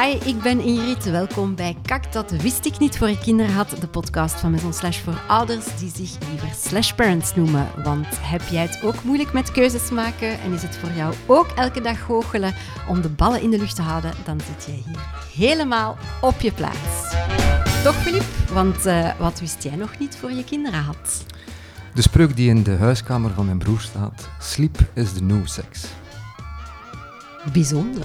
Hi, ik ben Ingrid. Welkom bij Kak, dat wist ik niet voor je kinderen had. De podcast van Maison Slash voor ouders die zich liever Slash Parents noemen. Want heb jij het ook moeilijk met keuzes maken en is het voor jou ook elke dag goochelen om de ballen in de lucht te houden, dan zit jij hier helemaal op je plaats. Toch, Filip? Want wat wist jij nog niet voor je kinderen had? De spreuk die in de huiskamer van mijn broer staat: sleep is the new sex. Bijzonder.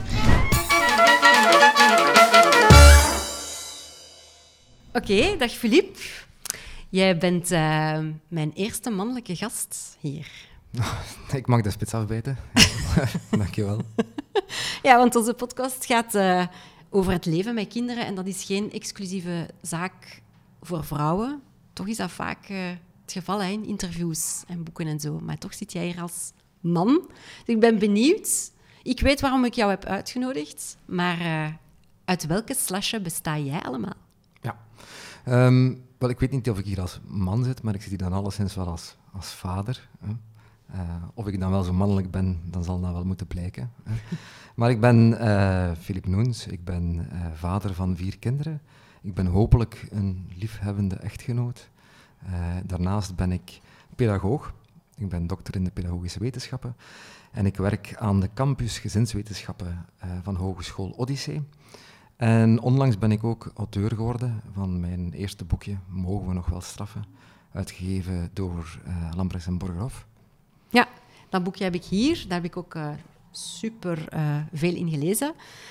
Oké, dag Filip. Jij bent mijn eerste mannelijke gast hier. Ik mag de spits afbijten. Dankjewel. Ja, want onze podcast gaat over het leven met kinderen en dat is geen exclusieve zaak voor vrouwen. Toch is dat vaak het geval in interviews en boeken en zo. Maar toch zit jij hier als man. Dus ik ben benieuwd. Ik weet waarom ik jou heb uitgenodigd, maar uit welke slashen besta jij allemaal? Ja. Wel, ik weet niet of ik hier als man zit, maar ik zit hier dan alleszins wel als vader. Hè. Of ik dan wel zo mannelijk ben, dan zal dat wel moeten blijken. Hè. Maar ik ben Filip Noens, ik ben vader van 4 kinderen. Ik ben hopelijk een liefhebbende echtgenoot. Daarnaast ben ik pedagoog. Ik ben dokter in de pedagogische wetenschappen. En ik werk aan de campus gezinswetenschappen van Hogeschool Odyssee. En onlangs ben ik ook auteur geworden van mijn eerste boekje, Mogen we nog wel straffen? Uitgegeven door Lambrechts en Borgerhoff. Ja, dat boekje heb ik hier. Daar heb ik ook super veel in gelezen.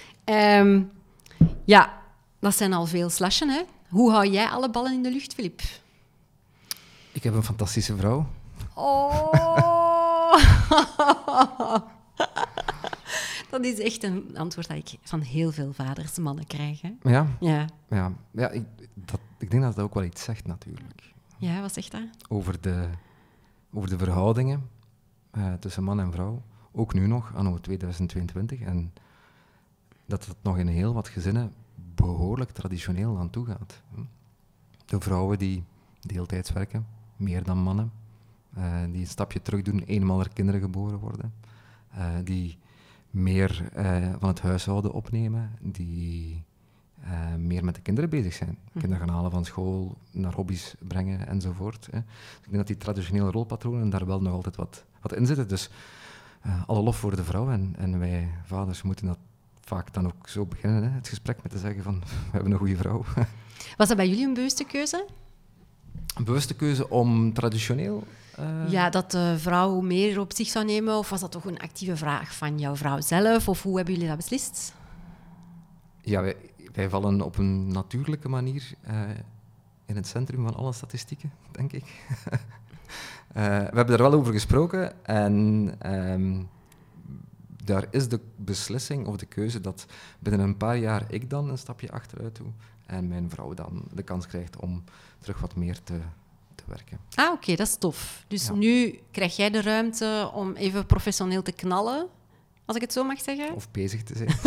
Ja, dat zijn al veel slashen, hè? Hoe hou jij alle ballen in de lucht, Filip? Ik heb een fantastische vrouw. Oh! Dat is echt een antwoord dat ik van heel veel vaders, mannen krijg. Hè? Ja? Ja. Ja, ik denk dat dat ook wel iets zegt, natuurlijk. Ja, wat zegt dat? Over de verhoudingen tussen man en vrouw. Ook nu nog, anno 2022. En dat het nog in heel wat gezinnen behoorlijk traditioneel aan toe gaat. De vrouwen die deeltijds werken, meer dan mannen. Die een stapje terug doen, eenmaal er kinderen geboren worden. Die meer van het huishouden opnemen, die meer met de kinderen bezig zijn. Kinderen gaan halen van school, naar hobby's brengen enzovoort. Hè. Dus ik denk dat die traditionele rolpatronen daar wel nog altijd wat in zitten. Dus alle lof voor de vrouw en wij vaders moeten dat vaak dan ook zo beginnen, hè, het gesprek met te zeggen van, we hebben een goede vrouw. Was dat bij jullie een bewuste keuze? Een bewuste keuze om traditioneel... Ja, dat de vrouw meer op zich zou nemen? Of was dat toch een actieve vraag van jouw vrouw zelf? Of hoe hebben jullie dat beslist? Ja, wij vallen op een natuurlijke manier in het centrum van alle statistieken, denk ik. We hebben daar wel over gesproken en daar is de beslissing of de keuze dat binnen een paar jaar ik dan een stapje achteruit doe en mijn vrouw dan de kans krijgt om terug wat meer te werken. Ah, oké, dat is tof. Dus ja. Nu krijg jij de ruimte om even professioneel te knallen, als ik het zo mag zeggen. Of bezig te zijn.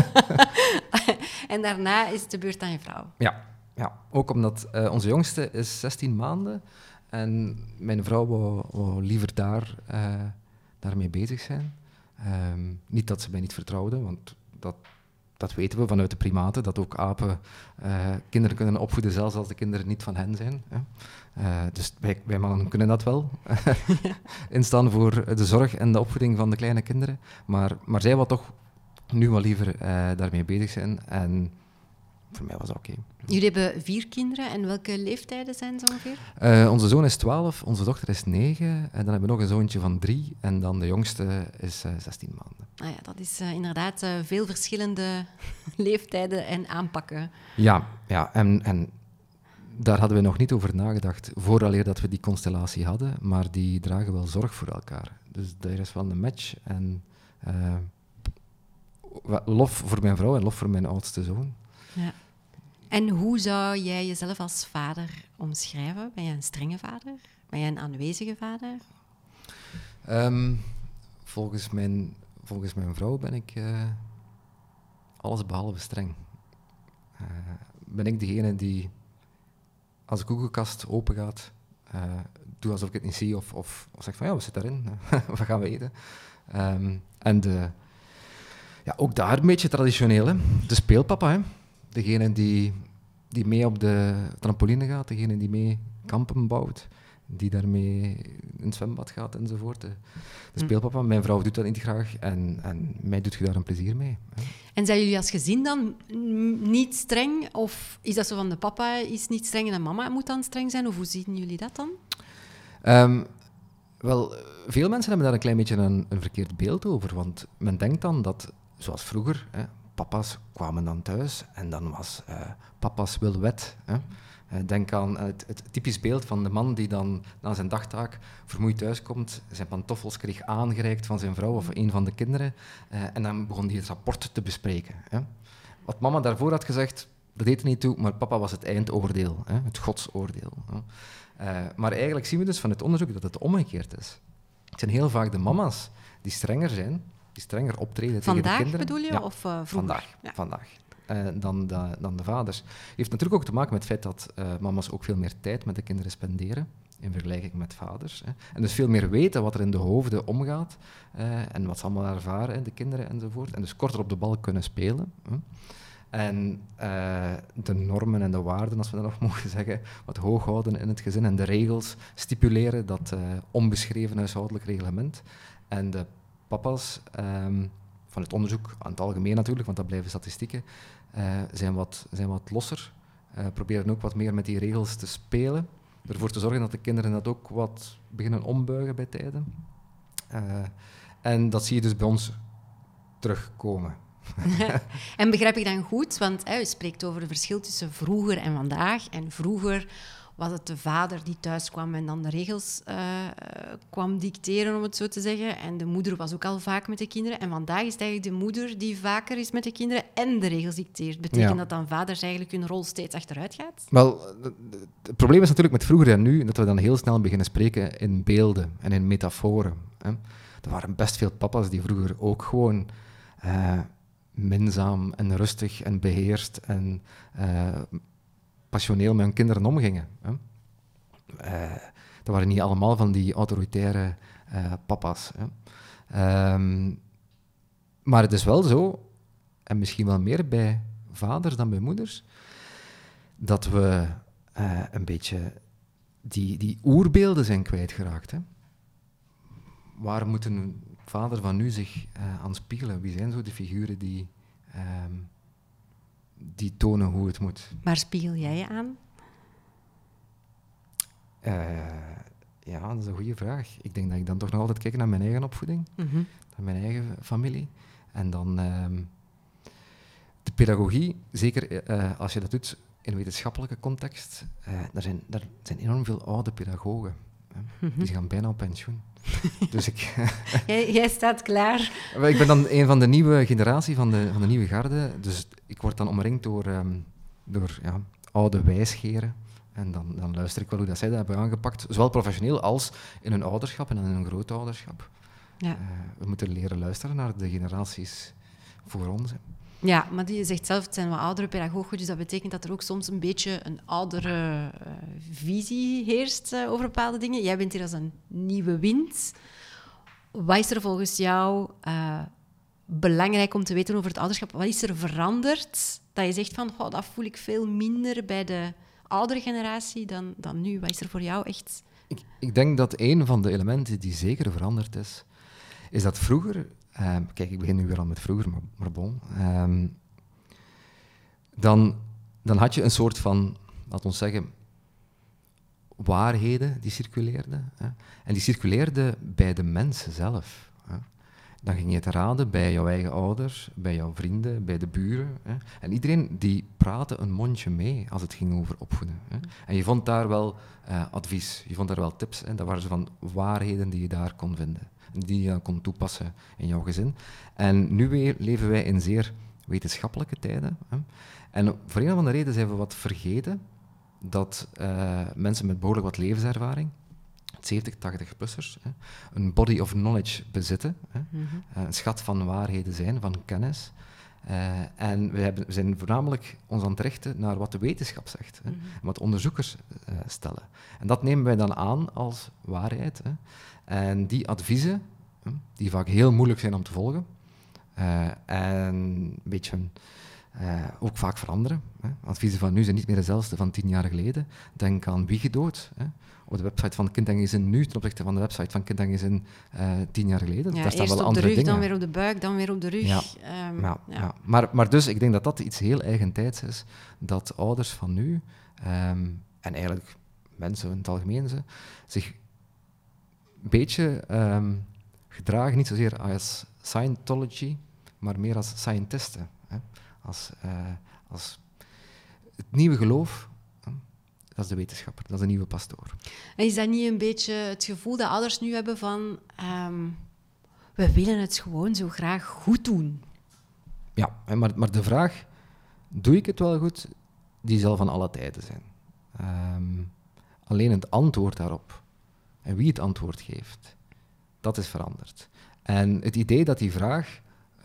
En daarna is het de beurt aan je vrouw. Ja. Ook omdat onze jongste is 16 maanden en mijn vrouw wou liever daarmee bezig zijn. Niet dat ze mij niet vertrouwde, want dat weten we vanuit de primaten, dat ook apen kinderen kunnen opvoeden, zelfs als de kinderen niet van hen zijn. Hè. Dus wij mannen kunnen dat wel. Instaan voor de zorg en de opvoeding van de kleine kinderen. Maar zij wil toch nu wel liever daarmee bezig zijn. En voor mij was dat oké. Jullie hebben 4 kinderen. En welke leeftijden zijn ze ongeveer? Onze zoon is 12, onze dochter is 9. En dan hebben we nog een zoontje van 3. En dan de jongste is 16 maanden. Ah ja, dat is inderdaad veel verschillende leeftijden en aanpakken. Ja, en daar hadden we nog niet over nagedacht, vooraleer dat we die constellatie hadden, maar die dragen wel zorg voor elkaar. Dus daar is wel een match en lof voor mijn vrouw en lof voor mijn oudste zoon. Ja. En hoe zou jij jezelf als vader omschrijven? Ben jij een strenge vader? Ben jij een aanwezige vader? Volgens mijn vrouw ben ik alles behalve streng. Ben ik degene die, als de koelkast open gaat, doe alsof ik het niet zie of zeg van ja, we zitten daarin, wat gaan we eten? En Ja, ook daar een beetje traditioneel. Hè. De speelpapa, hè. Degene die mee op de trampoline gaat, degene die mee kampen bouwt, die daarmee in het zwembad gaat enzovoort. De speelpapa. Mijn vrouw doet dat niet graag en mij doet je daar een plezier mee. Hè. En zijn jullie als gezin dan niet streng? Of is dat zo van de papa is niet streng en de mama moet dan streng zijn? Of hoe zien jullie dat dan? Wel, veel mensen hebben daar een klein beetje een verkeerd beeld over, want men denkt dan dat, zoals vroeger, papa's kwamen dan thuis en dan was papa's wil wet. Denk aan het typisch beeld van de man die dan na zijn dagtaak vermoeid thuiskomt, zijn pantoffels kreeg aangereikt van zijn vrouw of een van de kinderen en dan begon hij het rapport te bespreken. Wat mama daarvoor had gezegd, dat deed er niet toe, maar papa was het eindoordeel, het godsoordeel. Maar eigenlijk zien we dus van het onderzoek dat het omgekeerd is. Het zijn heel vaak de mama's die strenger zijn, die strenger optreden tegen de kinderen. Vandaag bedoel je? Ja, of vroeger? Vandaag. Dan de vaders. Heeft natuurlijk ook te maken met het feit dat mama's ook veel meer tijd met de kinderen spenderen in vergelijking met vaders. En dus veel meer weten wat er in de hoofden omgaat en wat ze allemaal ervaren, de kinderen enzovoort. En dus korter op de bal kunnen spelen. En de normen en de waarden, als we dat nog mogen zeggen, wat hoog houden in het gezin en de regels stipuleren, dat onbeschreven huishoudelijk reglement. En de papa's, van het onderzoek, aan het algemeen natuurlijk, want dat blijven statistieken, zijn wat losser, proberen ook wat meer met die regels te spelen, ervoor te zorgen dat de kinderen dat ook wat beginnen ombuigen bij tijden. En dat zie je dus bij ons terugkomen. En begrijp ik dan goed, want u spreekt over het verschil tussen vroeger en vandaag. En vroeger was het de vader die thuis kwam en dan de regels kwam dicteren, om het zo te zeggen. En de moeder was ook al vaak met de kinderen. En vandaag is het eigenlijk de moeder die vaker is met de kinderen en de regels dicteert. Betekent dat dan vaders eigenlijk hun rol steeds achteruit gaat? Wel, het probleem is natuurlijk met vroeger en nu, dat we dan heel snel beginnen spreken in beelden en in metaforen. Er waren best veel papa's die vroeger ook gewoon minzaam en rustig en beheerst en passioneel met hun kinderen omgingen. Dat waren niet allemaal van die autoritaire papa's. Maar het is wel zo, en misschien wel meer bij vaders dan bij moeders, dat we een beetje die oerbeelden zijn kwijtgeraakt. Waar moet een vader van nu zich aan spiegelen? Wie zijn zo de figuren die tonen hoe het moet? Waar spiegel jij je aan? Ja, dat is een goede vraag. Ik denk dat ik dan toch nog altijd kijk naar mijn eigen opvoeding, naar mijn eigen familie. En dan de pedagogie, zeker als je dat doet in een wetenschappelijke context, er zijn enorm veel oude pedagogen. Die gaan bijna op pensioen. Dus Jij staat klaar. Ik ben dan een van de nieuwe generatie, van de nieuwe garde. Dus ik word dan omringd door oude wijsgeren. En dan luister ik wel hoe dat zij dat hebben aangepakt. Zowel professioneel als in hun ouderschap en in hun grootouderschap. Ja. We moeten leren luisteren naar de generaties voor ons. Ja, maar je zegt zelf, het zijn wat oudere pedagogen, dus dat betekent dat er ook soms een beetje een oudere visie heerst over bepaalde dingen. Jij bent hier als een nieuwe wind. Wat is er volgens jou belangrijk om te weten over het ouderschap? Wat is er veranderd dat je zegt van, dat voel ik veel minder bij de oudere generatie dan nu? Wat is er voor jou echt? Ik denk dat een van de elementen die zeker veranderd is dat vroeger... kijk, ik begin nu weer al met vroeger, maar bon. Dan had je een soort van, laten we zeggen, waarheden die circuleerden. En die circuleerden bij de mensen zelf. Dan ging je het raden bij jouw eigen ouders, bij jouw vrienden, bij de buren. En iedereen die praatte een mondje mee als het ging over opvoeden. En je vond daar wel advies, je vond daar wel tips. Dat waren zo van waarheden die je daar kon vinden. Die je kon toepassen in jouw gezin. En nu weer leven wij in zeer wetenschappelijke tijden. En voor een of andere reden zijn we wat vergeten dat mensen met behoorlijk wat levenservaring, 70, 80-plussers, een body of knowledge bezitten, een schat van waarheden zijn, van kennis. En we zijn voornamelijk ons aan het richten naar wat de wetenschap zegt, en wat onderzoekers stellen. En dat nemen wij dan aan als waarheid. En die adviezen, die vaak heel moeilijk zijn om te volgen, En een beetje ook vaak veranderen. Hè. Adviezen van nu zijn niet meer dezelfde van 10 jaar geleden. Denk aan wiegedood. Hè. Op de website van Kind en Gezin nu ten opzichte van de website van Kind en Gezin 10 jaar geleden. Ja, daar staan eerst wel op de andere rug, dingen. dan weer op de buik, dan weer op de rug. Ja. Maar dus, ik denk dat dat iets heel eigentijds is, dat ouders van nu, en eigenlijk mensen in het algemeen, zich een beetje gedragen, niet zozeer als Scientology, maar meer als scientisten. Hè. Als het nieuwe geloof, dat is de wetenschapper, dat is de nieuwe pastoor. En is dat niet een beetje het gevoel dat ouders nu hebben van... we willen het gewoon zo graag goed doen? Ja, maar de vraag, doe ik het wel goed, die zal van alle tijden zijn. Alleen het antwoord daarop, en wie het antwoord geeft, dat is veranderd. En het idee dat die vraag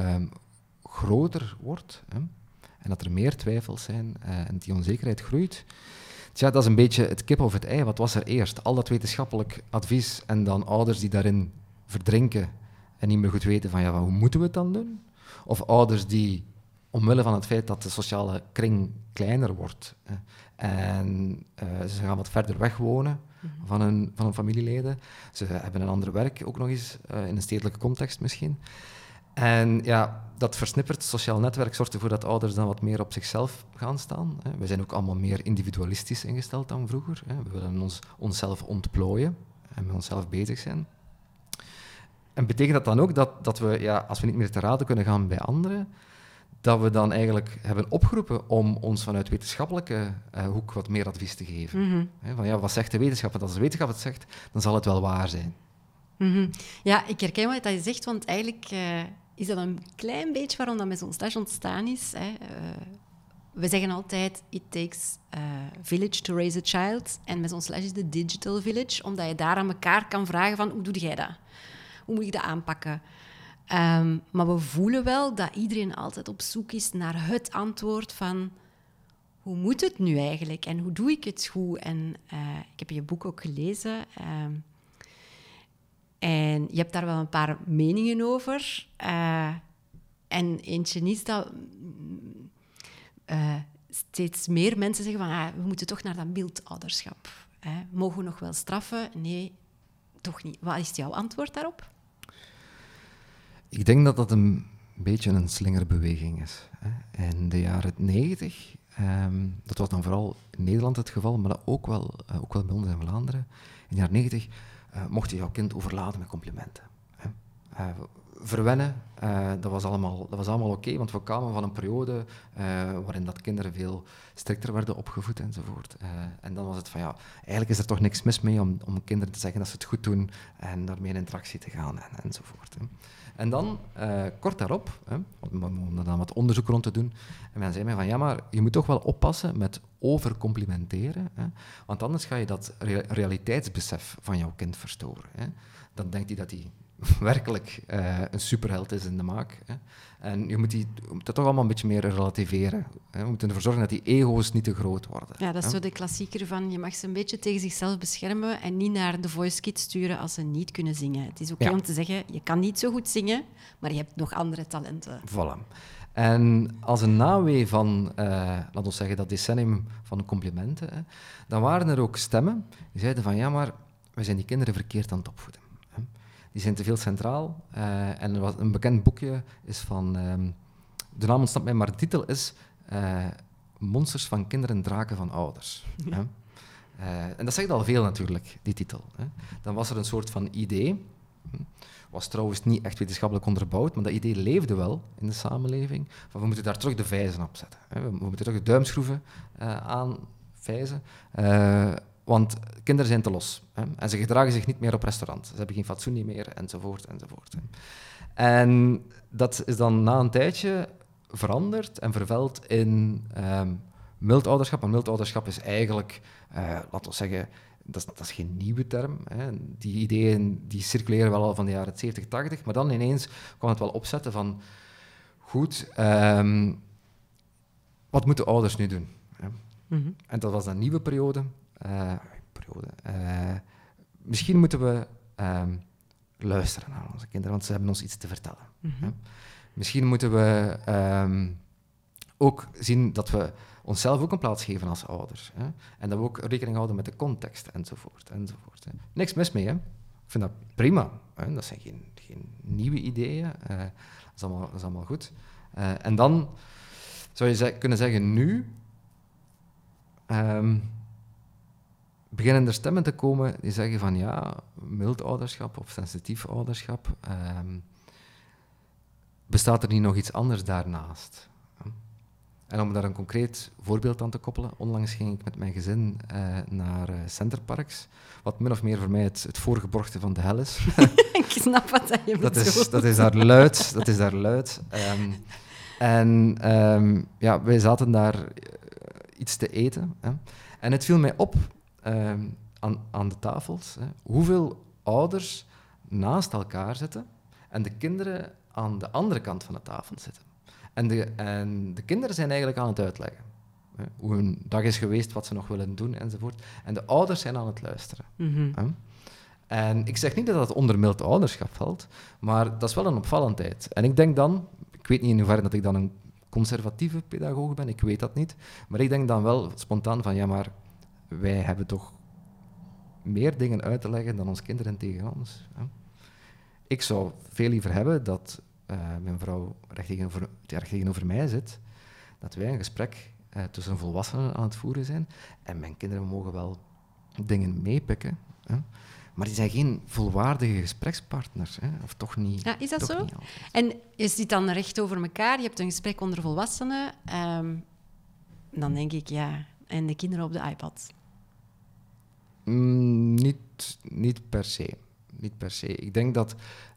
groter wordt, en dat er meer twijfels zijn, en die onzekerheid groeit, dat is een beetje het kip of het ei. Wat was er eerst? Al dat wetenschappelijk advies en dan ouders die daarin verdrinken en niet meer goed weten van, hoe moeten we het dan doen? Of ouders die, omwille van het feit dat de sociale kring kleiner wordt, en ze gaan wat verder weg wonen van hun familieleden. Ze hebben een ander werk, ook nog eens, in een stedelijke context misschien. En ja, dat versnipperd sociaal netwerk zorgt ervoor dat ouders dan wat meer op zichzelf gaan staan. We zijn ook allemaal meer individualistisch ingesteld dan vroeger. We willen onszelf ontplooien en met onszelf bezig zijn. En betekent dat dan ook dat we, als we niet meer te raden kunnen gaan bij anderen, dat we dan eigenlijk hebben opgeroepen om ons vanuit wetenschappelijke hoek wat meer advies te geven. Mm-hmm. Wat zegt de wetenschap? Want als de wetenschap het zegt, dan zal het wel waar zijn. Mm-hmm. Ja, ik herken wat je zegt, want eigenlijk is dat een klein beetje waarom dat Maison Slash ontstaan is. We zeggen altijd, it takes a village to raise a child. En Maison Slash is de digital village, omdat je daar aan elkaar kan vragen van, hoe doe jij dat? Hoe moet ik dat aanpakken? Maar we voelen wel dat iedereen altijd op zoek is naar het antwoord van, hoe moet het nu eigenlijk? En hoe doe ik het goed? En ik heb je boek ook gelezen. En je hebt daar wel een paar meningen over. En eentje is dat steeds meer mensen zeggen van, we moeten toch naar dat mild ouderschap. Mogen we nog wel straffen? Nee, toch niet. Wat is jouw antwoord daarop? Ik denk dat dat een beetje een slingerbeweging is. In de jaren 90, dat was dan vooral in Nederland het geval, maar dat ook wel bij ons in Vlaanderen. In de jaren 90 mocht je jouw kind overladen met complimenten. Verwennen, dat was allemaal oké, want we kwamen van een periode waarin dat kinderen veel strikter werden opgevoed enzovoort. En dan was het van, eigenlijk is er toch niks mis mee om kinderen te zeggen dat ze het goed doen en daarmee in interactie te gaan enzovoort. En dan, kort daarop, om er dan wat onderzoek rond te doen, en men zei mij van, maar je moet toch wel oppassen met overcomplimenteren, want anders ga je dat realiteitsbesef van jouw kind verstoren. Dan denkt hij dat hij werkelijk een superheld is in de maak. En je moet dat toch allemaal een beetje meer relativeren. We moeten ervoor zorgen dat die ego's niet te groot worden. Ja, dat is zo de klassieker van, je mag ze een beetje tegen zichzelf beschermen en niet naar de voice kids sturen als ze niet kunnen zingen. Het is oké om te zeggen, je kan niet zo goed zingen, maar je hebt nog andere talenten. Voilà. En als een nawee van, laten we zeggen, dat decennium van complimenten, dan waren er ook stemmen die zeiden van, maar we zijn die kinderen verkeerd aan het opvoeden. Die zijn te veel centraal. En een bekend boekje is van... de naam ontsnapt mij, maar de titel is... Monsters van kinderen, draken van ouders. Ja. En dat zegt al veel natuurlijk, die titel. Dan was er een soort van idee. Was trouwens niet echt wetenschappelijk onderbouwd, maar dat idee leefde wel in de samenleving. Van, we moeten daar terug de vijzen op zetten. We moeten terug de duimschroeven aanvijzen. Want kinderen zijn te los. En ze gedragen zich niet meer op restaurant. Ze hebben geen fatsoen meer, enzovoort. En dat is dan na een tijdje veranderd en verveld in mild ouderschap. Maar mild ouderschap is eigenlijk, laten we zeggen, dat is geen nieuwe term. Die ideeën die circuleren wel al van de jaren 70, 80. Maar dan ineens kwam het wel opzetten van... Goed, wat moeten ouders nu doen? Mm-hmm. En dat was een nieuwe periode. Misschien moeten we luisteren naar onze kinderen, want ze hebben ons iets te vertellen. Mm-hmm. Misschien moeten we ook zien dat we onszelf ook een plaats geven als ouders. Hè? En dat we ook rekening houden met de context, enzovoort. Hè? Niks mis mee, hè? Ik vind dat prima. Hè? Dat zijn geen nieuwe ideeën. Dat is allemaal goed. En dan zou je kunnen zeggen, nu beginnen er stemmen te komen die zeggen van ja, mild ouderschap of sensitief ouderschap, bestaat er niet nog iets anders daarnaast? En om daar een concreet voorbeeld aan te koppelen, onlangs ging ik met mijn gezin naar Centerparks, wat min of meer voor mij het voorgeborgte van de hel is. Ik snap wat je bedoelt. Dat is daar luid. Wij zaten daar iets te eten. Hè. En het viel mij op aan de tafels, hè, hoeveel ouders naast elkaar zitten en de kinderen aan de andere kant van de tafel zitten. En de kinderen zijn eigenlijk aan het uitleggen hè, hoe hun dag is geweest, wat ze nog willen doen, enzovoort. En de ouders zijn aan het luisteren. Mm-hmm. Hè. En ik zeg niet dat dat onder mild ouderschap valt, maar dat is wel een opvallendheid. En ik denk dan, ik weet niet in hoeverre dat ik dan een conservatieve pedagoog ben, ik weet dat niet, maar ik denk dan wel spontaan van, ja, maar wij hebben toch meer dingen uit te leggen dan onze kinderen tegen ons. Hè. Ik zou veel liever hebben dat mijn vrouw recht tegenover mij zit, dat wij een gesprek tussen volwassenen aan het voeren zijn en mijn kinderen mogen wel dingen meepikken, hè. Maar die zijn geen volwaardige gesprekspartners, hè? Of toch niet. Ja, is dat zo? Niet en je zit dan recht over elkaar, je hebt een gesprek onder volwassenen. Dan denk ik, ja, en de kinderen op de iPad? Niet per se. Niet per se. Ik denk dat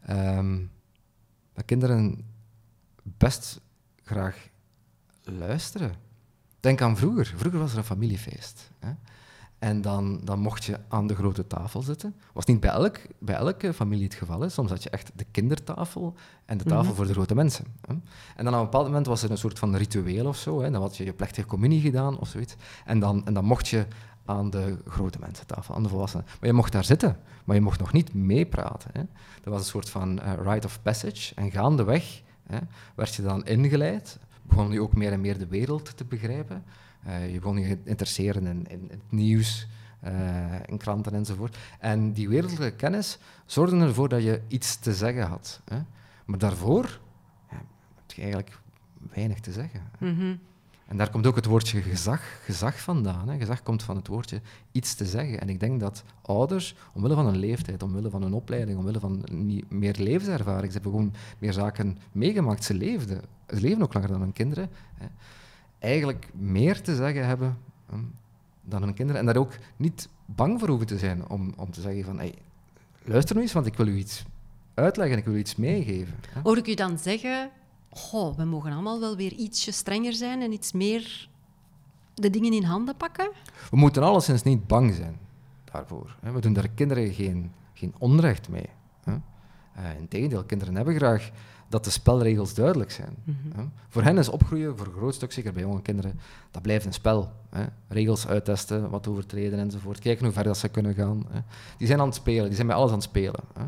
kinderen best graag luisteren. Denk aan vroeger. Vroeger was er een familiefeest. Hè? En dan mocht je aan de grote tafel zitten. Was niet bij elke familie het geval. Hè. Soms had je echt de kindertafel en de tafel voor de grote mensen. Hè. En dan op een bepaald moment was er een soort van ritueel of zo. Hè. Dan had je plechtige communie gedaan of zoiets. En dan mocht je aan de grote mensentafel, aan de volwassenen. Maar je mocht daar zitten, maar je mocht nog niet meepraten. Hè. Dat was een soort van rite of passage. En gaandeweg werd je dan ingeleid. Begon je ook meer en meer de wereld te begrijpen. Je begon je te interesseren in het nieuws, in kranten enzovoort. En die wereldlijke kennis zorgde ervoor dat je iets te zeggen had. Hè. Maar daarvoor heb je eigenlijk weinig te zeggen. Mm-hmm. En daar komt ook het woordje gezag vandaan. Hè. Gezag komt van het woordje iets te zeggen. En ik denk dat ouders, omwille van hun leeftijd, omwille van hun opleiding, omwille van meer levenservaring, ze hebben gewoon meer zaken meegemaakt. Ze leven ook langer dan hun kinderen. Hè. Eigenlijk meer te zeggen hebben dan hun kinderen. En daar ook niet bang voor hoeven te zijn om te zeggen van hey, luister nu eens, want ik wil u iets uitleggen, ik wil u iets meegeven. Hè. Hoor ik u dan zeggen, we mogen allemaal wel weer ietsje strenger zijn en iets meer de dingen in handen pakken? We moeten alleszins niet bang zijn daarvoor. Hè. We doen daar kinderen geen onrecht mee. Hè. Integendeel, kinderen hebben graag dat de spelregels duidelijk zijn. Mm-hmm. Voor hen is opgroeien, voor een groot stuk, zeker bij jonge kinderen, dat blijft een spel. Hè. Regels uittesten, wat overtreden enzovoort. Kijken hoe ver dat ze kunnen gaan. Hè. Die zijn aan het spelen, die zijn bij alles aan het spelen. Hè.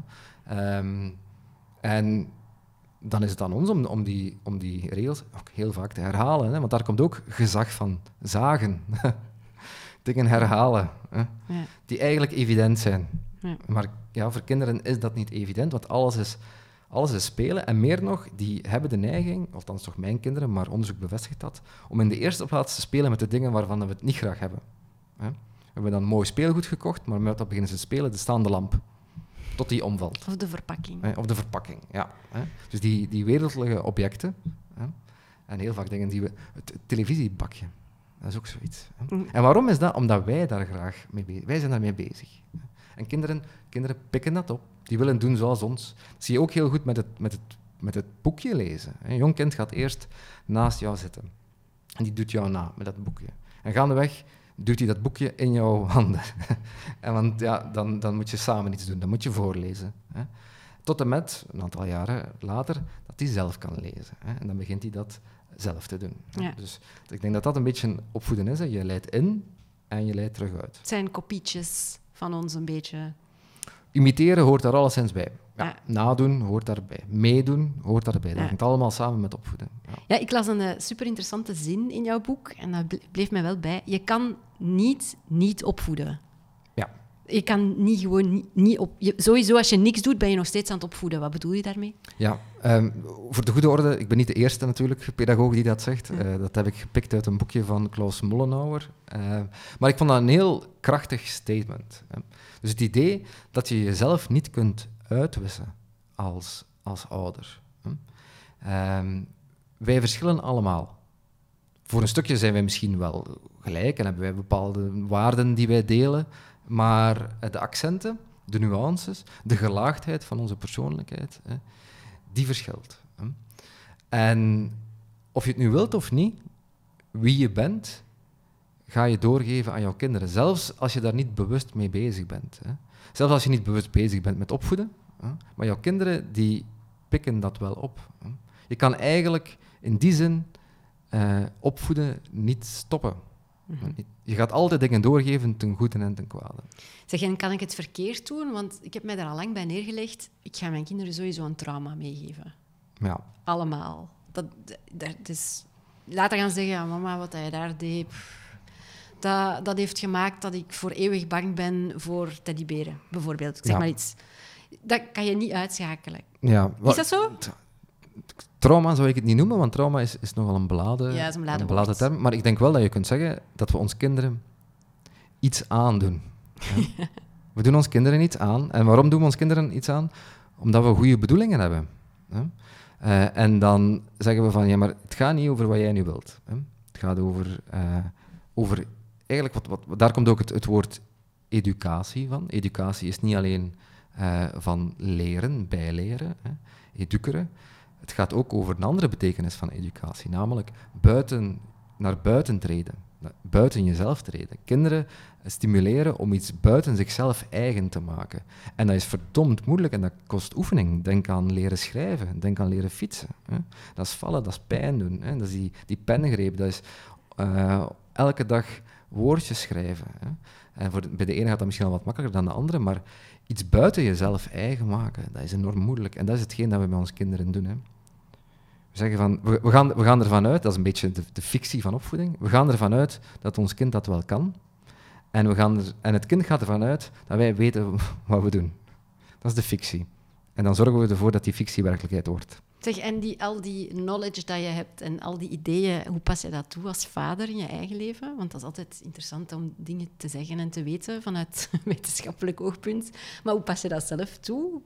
En dan is het aan ons om die regels ook heel vaak te herhalen. Hè. Want daar komt ook gezag van zagen. Dingen herhalen, hè, ja, die eigenlijk evident zijn. Ja. Maar ja, voor kinderen is dat niet evident, want alles is spelen. En meer nog, die hebben de neiging, althans toch mijn kinderen, maar onderzoek bevestigt dat, om in de eerste plaats te spelen met de dingen waarvan we het niet graag hebben. Hè. We hebben dan mooi speelgoed gekocht, maar met dat beginnen ze te spelen, de staande lamp. Tot die omvalt. Of de verpakking. Of de verpakking, ja. Hè. Dus die wereldlijke objecten, hè. En heel vaak dingen die we... Het televisiebakje, dat is ook zoiets. Hè. En waarom is dat? Omdat wij daar graag mee bezig zijn. Wij zijn daarmee bezig. En kinderen pikken dat op. Die willen doen zoals ons. Dat zie je ook heel goed met het boekje lezen. Een jong kind gaat eerst naast jou zitten. En die doet jou na met dat boekje. En gaandeweg duwt hij dat boekje in jouw handen. Want ja, dan moet je samen iets doen. Dan moet je voorlezen. Hè. Tot en met, een aantal jaren later, dat hij zelf kan lezen. Hè. En dan begint hij dat zelf te doen. Ja. Dus ik denk dat dat een beetje opvoeden is. Hè. Je leidt in en je leidt terug uit. Het zijn kopietjes van ons een beetje. imiteren hoort daar alleszins bij. Ja, Ja. nadoen hoort daarbij. Meedoen hoort daarbij. Dat Ja. hangt allemaal samen met opvoeden. Ja. Ja, ik las een super interessante zin in jouw boek en dat bleef mij wel bij. Je kan niet opvoeden. Ja. Je kan niet gewoon niet op... Sowieso, als je niks doet, ben je nog steeds aan het opvoeden. Wat bedoel je daarmee? Ja, voor de goede orde, ik ben niet de eerste natuurlijk, pedagoog die dat zegt. Dat heb ik gepikt uit een boekje van Klaus Mollenauer. Maar ik vond dat een heel krachtig statement. Dus het idee dat je jezelf niet kunt uitwissen als ouder. Wij verschillen allemaal. Voor een stukje zijn wij misschien wel gelijk en hebben wij bepaalde waarden die wij delen, maar de accenten, de nuances, de gelaagdheid van onze persoonlijkheid, die verschilt. En of je het nu wilt of niet, wie je bent, ga je doorgeven aan jouw kinderen. Zelfs als je daar niet bewust mee bezig bent. Zelfs als je niet bewust bezig bent met opvoeden. Maar jouw kinderen, die pikken dat wel op. Je kan eigenlijk in die zin opvoeden niet stoppen. Je gaat altijd dingen doorgeven ten goede en ten kwade. Zeg, en kan ik het verkeerd doen? Want ik heb mij daar al lang bij neergelegd. Ik ga mijn kinderen sowieso een trauma meegeven. Ja. Allemaal. Dus later gaan ze zeggen, ja, mama, wat je daar deed... Dat heeft gemaakt dat ik voor eeuwig bang ben voor teddyberen, bijvoorbeeld. Ik zeg maar iets. Dat kan je niet uitschakelen. Ja, Is dat zo? Trauma zou ik het niet noemen, want trauma is nogal een beladen, Ja, is een beladen term. Maar ik denk wel dat je kunt zeggen dat we ons kinderen iets aandoen. We doen ons kinderen iets aan. En waarom doen we ons kinderen iets aan? Omdat we goede bedoelingen hebben. En dan zeggen we van, ja, maar het gaat niet over wat jij nu wilt. Het gaat over eigenlijk, daar komt ook het woord educatie van. Educatie is niet alleen van leren, bijleren, educeren. Het gaat ook over een andere betekenis van educatie, namelijk naar buiten treden, buiten jezelf treden. Kinderen stimuleren om iets buiten zichzelf eigen te maken. En dat is verdomd moeilijk en dat kost oefening. Denk aan leren schrijven, denk aan leren fietsen. Dat is vallen, dat is pijn doen, dat is die pengreep, dat is elke dag woordjes schrijven. En bij de ene gaat dat misschien al wat makkelijker dan de andere, maar iets buiten jezelf eigen maken, dat is enorm moeilijk. En dat is hetgeen dat we met onze kinderen doen. We zeggen van, we gaan ervan uit, dat is een beetje de fictie van opvoeding, we gaan ervan uit dat ons kind dat wel kan. En het kind gaat ervan uit dat wij weten wat we doen. Dat is de fictie. En dan zorgen we ervoor dat die fictie werkelijkheid wordt. Zeg, en al die knowledge dat je hebt en al die ideeën, hoe pas je dat toe als vader in je eigen leven? Want dat is altijd interessant om dingen te zeggen en te weten vanuit wetenschappelijk oogpunt. Maar hoe pas je dat zelf toe?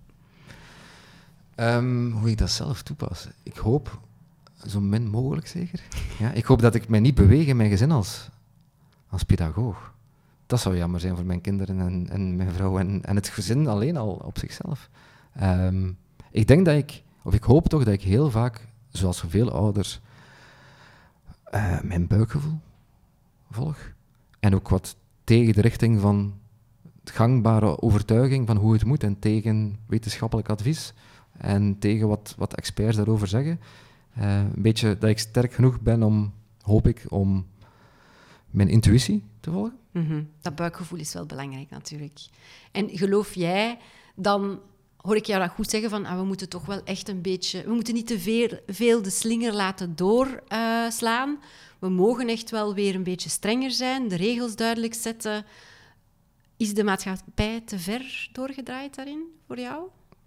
Hoe ik dat zelf toepas? Ik hoop, zo min mogelijk zeker. Ja, ik hoop dat ik mij niet beweeg in mijn gezin als pedagoog. Dat zou jammer zijn voor mijn kinderen en mijn vrouw en het gezin alleen al op zichzelf. Ik denk ik hoop toch dat ik heel vaak, zoals zoveel ouders, mijn buikgevoel volg. En ook wat tegen de richting van gangbare overtuiging van hoe het moet en tegen wetenschappelijk advies en tegen wat experts daarover zeggen. Een beetje dat ik sterk genoeg ben hoop ik, om mijn intuïtie te volgen. Mm-hmm. Dat buikgevoel is wel belangrijk natuurlijk. En geloof jij dan... Hoor ik jou dat goed zeggen van we moeten toch wel echt een beetje... We moeten niet te veel de slinger laten doorslaan. We mogen echt wel weer een beetje strenger zijn, de regels duidelijk zetten. Is de maatschappij te ver doorgedraaid daarin voor jou?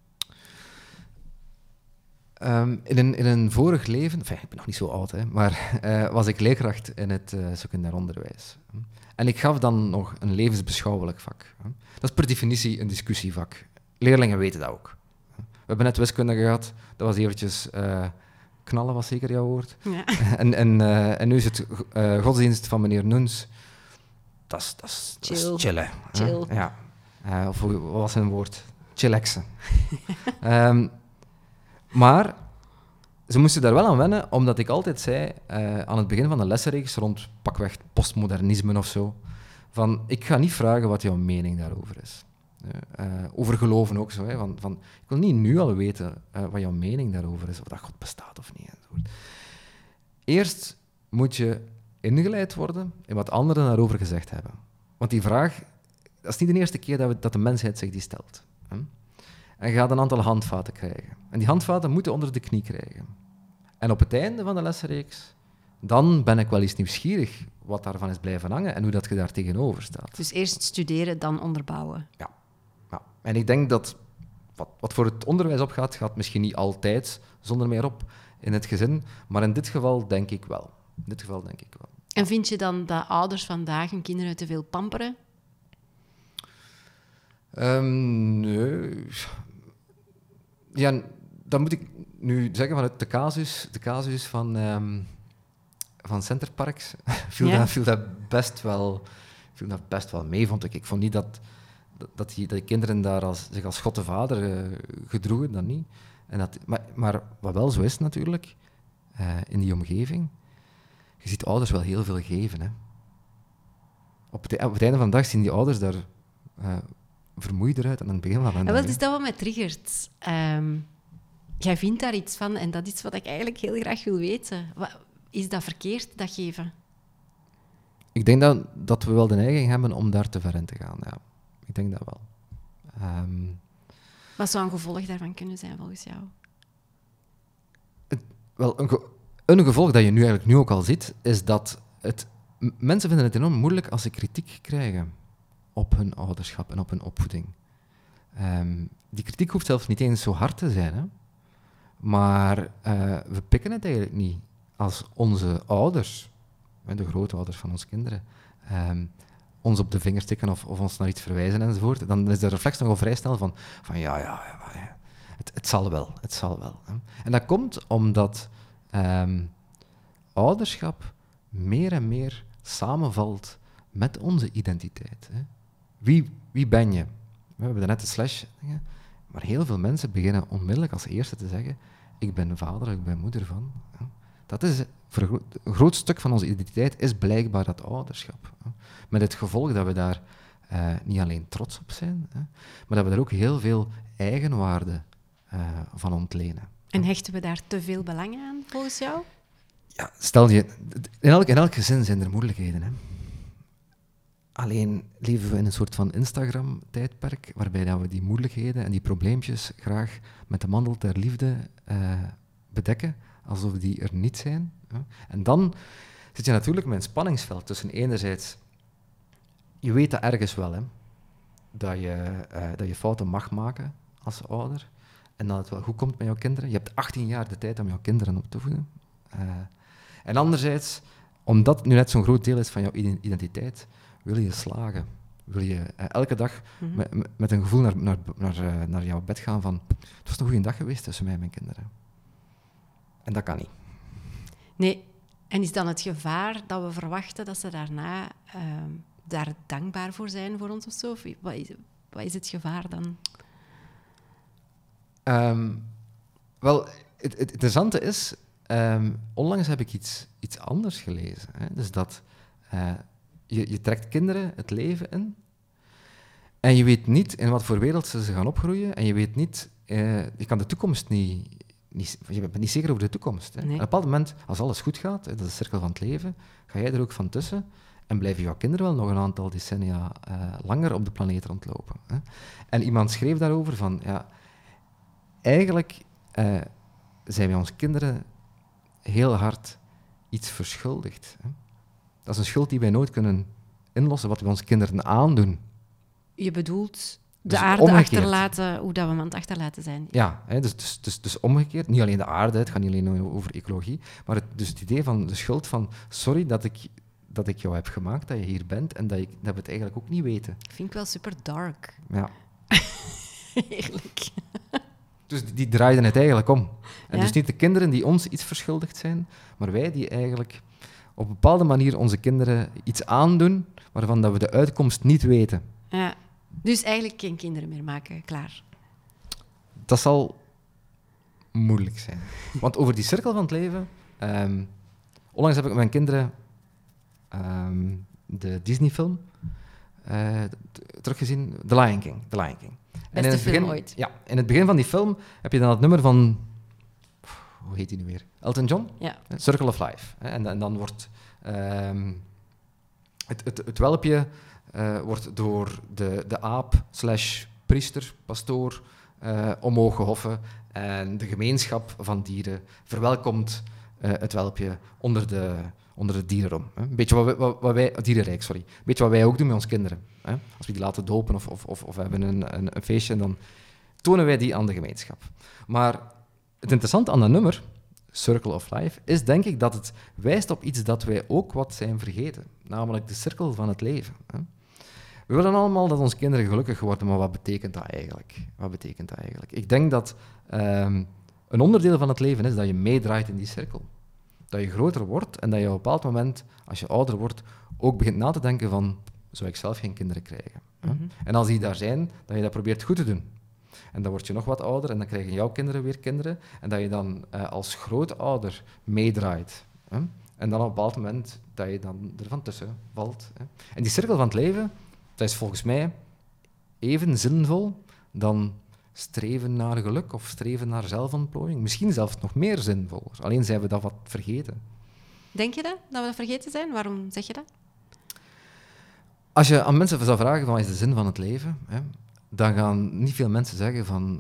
In een vorig leven... Enfin, ik ben nog niet zo oud, maar was ik leerkracht in het secundair onderwijs. En ik gaf dan nog een levensbeschouwelijk vak. Dat is per definitie een discussievak. Leerlingen weten dat ook. We hebben net wiskunde gehad. Dat was eventjes knallen, was zeker jouw woord. Ja. En nu is het godsdienst van meneer Nuns. Dat is chillen. Chill. Ja. Of wat was zijn woord? Chillaxen. Maar ze moesten daar wel aan wennen, omdat ik altijd zei, aan het begin van de lessenreeks, rond pakweg postmodernisme of zo, van ik ga niet vragen wat jouw mening daarover is. Over geloven ook zo. Van, ik wil niet nu al weten wat jouw mening daarover is, of dat God bestaat of niet. Enzovoort. Eerst moet je ingeleid worden in wat anderen daarover gezegd hebben. Want die vraag dat is niet de eerste keer dat de mensheid zich die stelt. Hè? En je gaat een aantal handvaten krijgen. En die handvaten moeten onder de knie krijgen. En op het einde van de lessenreeks, dan ben ik wel eens nieuwsgierig wat daarvan is blijven hangen en hoe dat je daar tegenover staat. Dus eerst studeren, dan onderbouwen. Ja. En ik denk dat wat voor het onderwijs opgaat, gaat misschien niet altijd zonder meer op in het gezin, maar in dit geval denk ik wel. En vind je dan dat ouders vandaag hun kinderen te veel pamperen? Nee. Ja, dan moet ik nu zeggen vanuit de casus van Centerparks viel dat best wel mee, vond ik. Ik vond niet dat die kinderen daar zich als schotte vader gedroegen, dat niet. En maar wat wel zo is natuurlijk, in die omgeving, je ziet ouders wel heel veel geven. Hè. Op het einde van de dag zien die ouders daar vermoeider uit dan aan het begin van de dag. Wat is dat wat mij triggert? Jij vindt daar iets van en dat is wat ik eigenlijk heel graag wil weten. Is dat verkeerd, dat geven? Ik denk dat we wel de neiging hebben om daar te ver in te gaan, ja. Ik denk dat wel. Wat zou een gevolg daarvan kunnen zijn, volgens jou? Een gevolg dat je eigenlijk nu ook al ziet, is dat mensen vinden het enorm moeilijk als ze kritiek krijgen op hun ouderschap en op hun opvoeding. Die kritiek hoeft zelfs niet eens zo hard te zijn, hè? Maar we pikken het eigenlijk niet als onze ouders, de grootouders van onze kinderen, ons op de vingers tikken of ons naar iets verwijzen enzovoort. Dan is de reflex nogal vrij snel van ja, het zal wel. Hè? En dat komt omdat ouderschap meer en meer samenvalt met onze identiteit. Hè? Wie ben je? We hebben net de slash, maar heel veel mensen beginnen onmiddellijk als eerste te zeggen: ik ben vader, ik ben moeder van. Dat is, voor een groot stuk van onze identiteit is blijkbaar dat ouderschap. Met het gevolg dat we daar niet alleen trots op zijn, maar dat we daar ook heel veel eigenwaarde van ontlenen. En hechten we daar te veel belang aan, volgens jou? Ja, stel je, in elk gezin zijn er moeilijkheden. Hè. Alleen leven we in een soort van Instagram-tijdperk, waarbij dat we die moeilijkheden en die probleempjes graag met de mantel der liefde bedekken, alsof die er niet zijn. En dan zit je natuurlijk met een spanningsveld tussen enerzijds, je weet dat ergens wel, hè, dat je fouten mag maken als ouder, en dat het wel goed komt met jouw kinderen. Je hebt 18 jaar de tijd om jouw kinderen op te voeden. En anderzijds, omdat nu net zo'n groot deel is van jouw identiteit, wil je slagen. Wil je elke dag met een gevoel naar jouw bed gaan van het was een goede dag geweest tussen mij en mijn kinderen. En dat kan niet. Nee. En is dan het gevaar dat we verwachten dat ze daarna daar dankbaar voor zijn voor ons of zo? Of wat is het gevaar dan? Wel, het interessante is, onlangs heb ik iets anders gelezen. Hè? Dus dat je trekt kinderen het leven in en je weet niet in wat voor wereld ze gaan opgroeien en je weet niet, je kan de toekomst niet je bent niet zeker over de toekomst. Hè? Nee. Op een bepaald moment, als alles goed gaat, dat is de cirkel van het leven, ga jij er ook van tussen en blijven jouw kinderen wel nog een aantal decennia langer op de planeet rondlopen. Hè? En iemand schreef daarover van, ja, eigenlijk zijn wij onze kinderen heel hard iets verschuldigd. Hè? Dat is een schuld die wij nooit kunnen inlossen, wat we onze kinderen aandoen. Je bedoelt de Dus aarde omgekeerd. achterlaten, hoe dat we hem aan het achterlaten zijn. Ja, hè, dus omgekeerd. Niet alleen de aarde, het gaat niet alleen over ecologie, maar dus het idee van de schuld van sorry dat ik jou heb gemaakt, dat je hier bent en dat we het eigenlijk ook niet weten. Vind ik wel super dark. Ja. Heerlijk. Dus die draaiden het eigenlijk om. En Ja. dus niet de kinderen die ons iets verschuldigd zijn, maar wij die eigenlijk op een bepaalde manier onze kinderen iets aandoen waarvan dat we de uitkomst niet weten. Ja. Dus eigenlijk geen kinderen meer maken, klaar. Dat zal moeilijk zijn. Want over die cirkel van het leven... onlangs heb ik met mijn kinderen de Disney-film teruggezien. The Lion King. En in het film begin, ooit. Ja, in het begin van die film heb je dan het nummer van... Hoe heet hij nu weer? Elton John? Ja. Circle of Life. En dan wordt het welpje wordt door de aap / priester, pastoor, omhoog gehoffen en de gemeenschap van dieren verwelkomt het welpje onder de dierenrom. Hè. Een beetje wat wij, dierenrijk, sorry. Een beetje wat wij ook doen met onze kinderen. Hè. Als we die laten dopen of hebben een feestje, dan tonen wij die aan de gemeenschap. Maar het interessante aan dat nummer, Circle of Life, is denk ik dat het wijst op iets dat wij ook wat zijn vergeten. Namelijk de cirkel van het leven. Hè. We willen allemaal dat onze kinderen gelukkig worden, maar wat betekent dat eigenlijk? Ik denk dat een onderdeel van het leven is dat je meedraait in die cirkel. Dat je groter wordt en dat je op een bepaald moment, als je ouder wordt, ook begint na te denken van, zou ik zelf geen kinderen krijgen? Mm-hmm. En als die daar zijn, dat je dat probeert goed te doen. En dan word je nog wat ouder en dan krijgen jouw kinderen weer kinderen. En dat je dan als grootouder meedraait. Hè? En dan op een bepaald moment dat je dan er van tussen valt. Hè? En die cirkel van het leven, dat is volgens mij even zinvol dan streven naar geluk of streven naar zelfontplooiing. Misschien zelfs nog meer zinvol. Alleen zijn we dat wat vergeten. Denk je dat we dat vergeten zijn? Waarom zeg je dat? Als je aan mensen zou vragen van wat is de zin van het leven, hè, dan gaan niet veel mensen zeggen van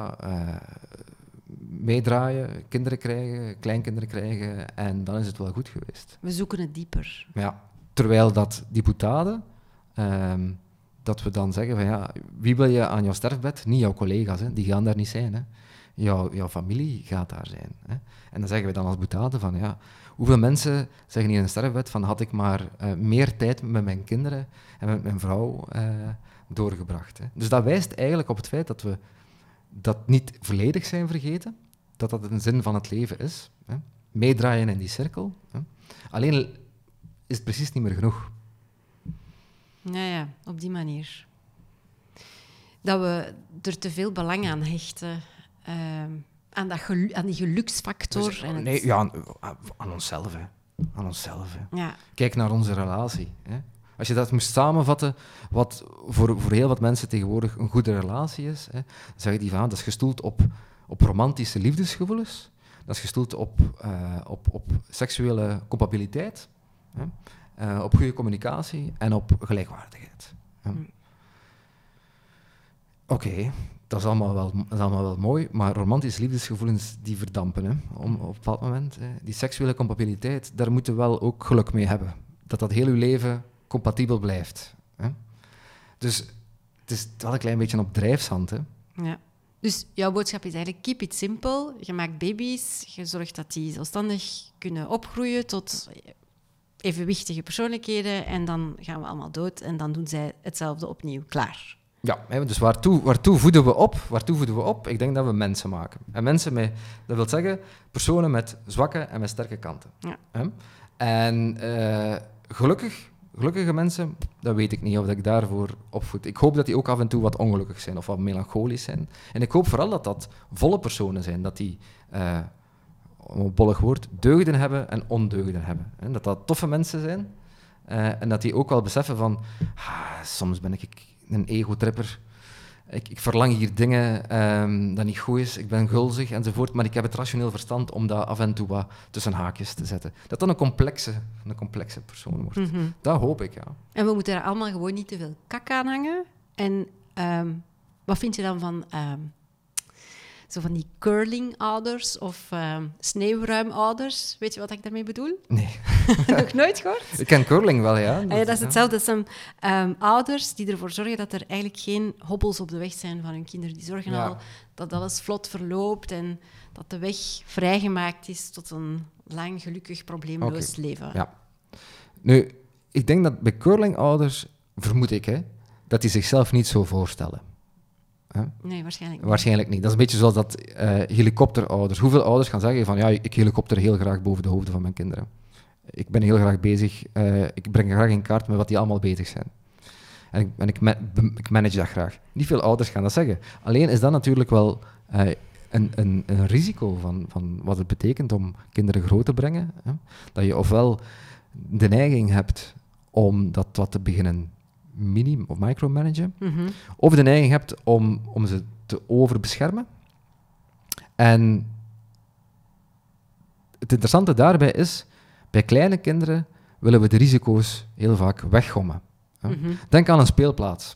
meedraaien, kinderen krijgen, kleinkinderen krijgen en dan is het wel goed geweest. We zoeken het dieper. Ja, terwijl dat die boetade, dat we dan zeggen van wie wil je aan jouw sterfbed? Niet jouw collega's, hè, die gaan daar niet zijn. Hè. Jouw familie gaat daar zijn. Hè. En dan zeggen we dan als boetade van hoeveel mensen zeggen in een sterfbed van had ik maar meer tijd met mijn kinderen en met mijn vrouw doorgebracht. Hè. Dus dat wijst eigenlijk op het feit dat we dat niet volledig zijn vergeten, dat dat een zin van het leven is. Hè. Meedraaien in die cirkel. Hè. Alleen is het precies niet meer genoeg. Ja, op die manier. Dat we er te veel belang aan hechten. Aan die geluksfactor. Dus, aan onszelf. Hè. Aan onszelf. Hè. Ja. Kijk naar onze relatie. Hè. Als je dat moest samenvatten, wat voor heel wat mensen tegenwoordig een goede relatie is, hè, dan zeg je die van, dat is gestoeld op romantische liefdesgevoelens, dat is gestoeld op seksuele compatibiliteit, hè, op goede communicatie en op gelijkwaardigheid. Oké, dat is allemaal wel mooi, maar romantische liefdesgevoelens die verdampen op een bepaald moment. Hè. Die seksuele compatibiliteit, daar moeten we wel ook geluk mee hebben. Dat heel uw leven compatibel blijft. Hè. Dus het is wel een klein beetje op drijfzand. Hè. Ja. Dus jouw boodschap is eigenlijk keep it simple. Je maakt baby's, je zorgt dat die zelfstandig kunnen opgroeien tot evenwichtige persoonlijkheden en dan gaan we allemaal dood en dan doen zij hetzelfde opnieuw. Klaar. Ja, dus waartoe voeden we op? Ik denk dat we mensen maken. En mensen dat wil zeggen personen met zwakke en met sterke kanten. Ja. En gelukkige mensen, dat weet ik niet of ik daarvoor opvoed. Ik hoop dat die ook af en toe wat ongelukkig zijn of wat melancholisch zijn. En ik hoop vooral dat dat volle personen zijn, dat die, om een bollig woord, deugden hebben en ondeugden hebben. En dat toffe mensen zijn en dat die ook wel beseffen van, soms ben ik een ego-tripper. Ik verlang hier dingen dat niet goed is, ik ben gulzig enzovoort, maar ik heb het rationeel verstand om dat af en toe wat tussen haakjes te zetten. Dat dan een complexe persoon wordt. Mm-hmm. Dat hoop ik, ja. En we moeten er allemaal gewoon niet te veel kak aan hangen. En wat vind je dan van zo van die curling-ouders of sneeuwruimouders? Weet je wat ik daarmee bedoel? Nee. Nog nooit gehoord? Ik ken curling wel, ja. Dat is hetzelfde. Dat zijn ouders die ervoor zorgen dat er eigenlijk geen hobbels op de weg zijn van hun kinderen. Die zorgen al dat alles vlot verloopt en dat de weg vrijgemaakt is tot een lang, gelukkig, probleemloos leven. Ja. Nu, ik denk dat bij curling-ouders, vermoed ik, dat die zichzelf niet zo voorstellen. Huh? Nee, waarschijnlijk niet. Waarschijnlijk niet. Dat is een beetje zoals dat helikopterouders. Hoeveel ouders gaan zeggen van, ik helikopter heel graag boven de hoofden van mijn kinderen. Ik ben heel graag bezig, ik breng graag in kaart met wat die allemaal bezig zijn. En ik manage dat graag. Niet veel ouders gaan dat zeggen. Alleen is dat natuurlijk wel een risico van wat het betekent om kinderen groot te brengen. Hè? Dat je ofwel de neiging hebt om dat wat te beginnen of micromanagen, mm-hmm. of de neiging hebt om ze te overbeschermen. En het interessante daarbij is, bij kleine kinderen willen we de risico's heel vaak weggommen. Hè. Mhm. Denk aan een speelplaats.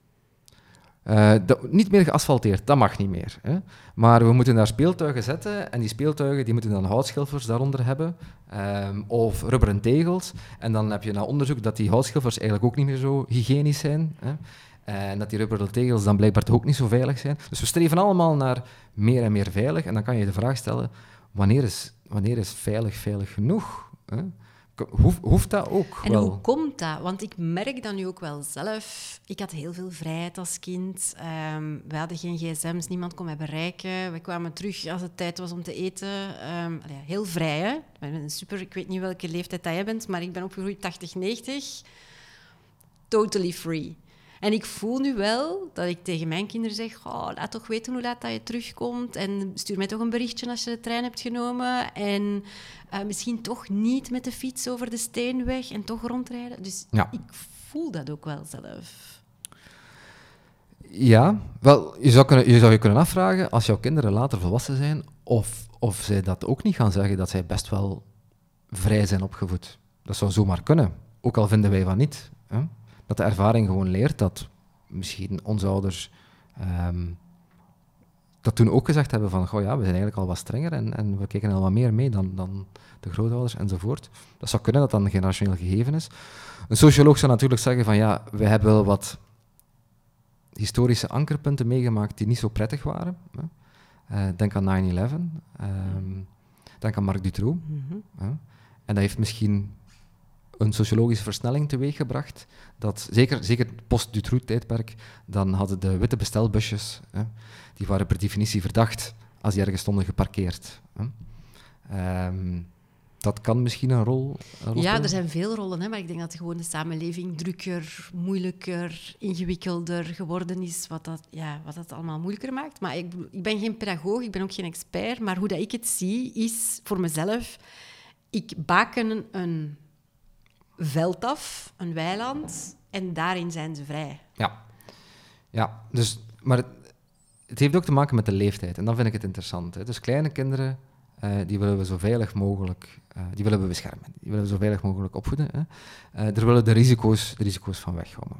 Niet meer geasfalteerd, dat mag niet meer. Hè. Maar we moeten daar speeltuigen zetten en die speeltuigen die moeten dan houtschilfers daaronder hebben of rubberen tegels. En dan heb je na onderzoek dat die houtschilfers eigenlijk ook niet meer zo hygiënisch zijn. Hè. En dat die rubberen tegels dan blijkbaar toch ook niet zo veilig zijn. Dus we streven allemaal naar meer en meer veilig. En dan kan je de vraag stellen, wanneer is veilig genoeg? Hè? Hoeft dat ook En wel? hoe komt dat? Want ik merk dat nu ook wel zelf. Ik had heel veel vrijheid als kind. We hadden geen gsm's, niemand kon mij bereiken. We kwamen terug als het tijd was om te eten. Heel vrij, hè? Ik weet niet welke leeftijd dat jij bent, maar ik ben opgegroeid 80, 90. Totally free. En ik voel nu wel dat ik tegen mijn kinderen zeg, laat toch weten hoe laat dat je terugkomt en stuur mij toch een berichtje als je de trein hebt genomen en misschien toch niet met de fiets over de Steenweg en toch rondrijden. Dus ik voel dat ook wel zelf. Ja, wel, je zou je kunnen afvragen, als jouw kinderen later volwassen zijn, of zij dat ook niet gaan zeggen, dat zij best wel vrij zijn opgevoed. Dat zou zomaar kunnen, ook al vinden wij van niet. Hè? Dat de ervaring gewoon leert dat misschien onze ouders dat toen ook gezegd hebben van, we zijn eigenlijk al wat strenger en we kijken al wat meer mee dan de grootouders enzovoort. Dat zou kunnen dat dat een generationeel gegeven is. Een socioloog zou natuurlijk zeggen van, we hebben wel wat historische ankerpunten meegemaakt die niet zo prettig waren. Hè. Denk aan 9/11. Denk aan Marc Dutroux. Mm-hmm. En dat heeft misschien een sociologische versnelling teweeggebracht. Dat, zeker post-Dutroux-tijdperk, dan hadden de witte bestelbusjes, die waren per definitie verdacht als die ergens stonden geparkeerd. Dat kan misschien een rol spelen. Ja, er zijn veel rollen, hè, maar ik denk dat gewoon de samenleving drukker, moeilijker, ingewikkelder geworden is, wat dat allemaal moeilijker maakt. Maar ik ben geen pedagoog, ik ben ook geen expert, maar hoe dat ik het zie, is voor mezelf, ik baken een veld af, een weiland, en daarin zijn ze vrij. Ja, dus, maar het heeft ook te maken met de leeftijd, en dan vind ik het interessant. Hè. Dus kleine kinderen, die willen we zo veilig mogelijk die willen we beschermen. Die willen we zo veilig mogelijk opvoeden. Hè. Daar willen de risico's van wegkomen.